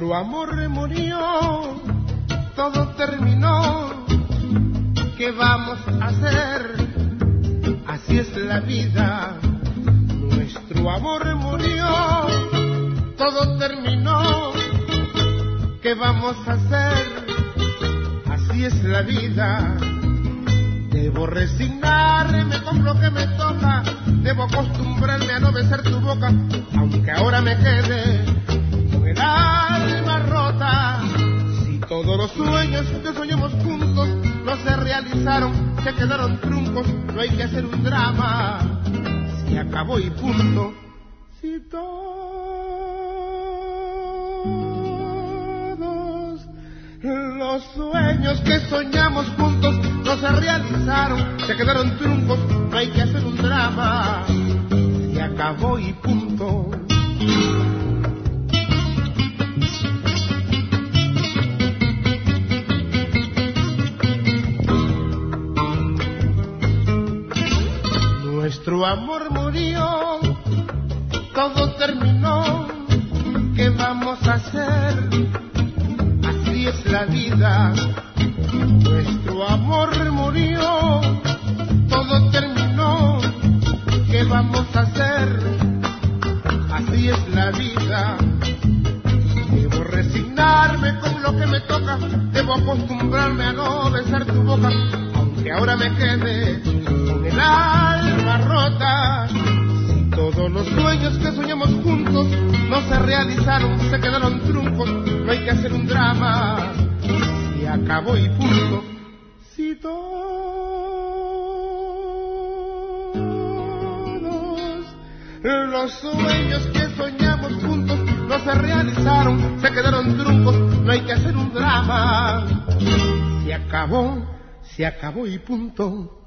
Nuestro amor murió, todo terminó. ¿Qué vamos a hacer? Así es la vida. Nuestro amor murió, todo terminó. ¿Qué vamos a hacer? Así es la vida. Debo resignarme con lo que me toca. Debo acostumbrarme a no besar tu boca, aunque ahora me quede con el alma rota. Si todos los sueños que soñamos juntos no se realizaron, se quedaron truncos, no hay que hacer un drama. Se acabó y punto. Si todos los sueños que soñamos juntos no se realizaron, se quedaron truncos, no hay que hacer un drama. Se acabó y punto. Nuestro amor murió, todo terminó. ¿Qué vamos a hacer? Así es la vida. Nuestro amor murió, todo terminó. ¿Qué vamos a hacer? Así es la vida. Debo resignarme con lo que me toca. Debo acostumbrarme a no besar tu boca, aunque ahora me quede con el alma rota. Si todos los sueños que soñamos juntos no se realizaron, se quedaron truncos, no hay que hacer un drama. Se acabó y punto. Si todos los sueños que soñamos juntos no se realizaron, se quedaron truncos, no hay que hacer un drama. Se acabó y punto.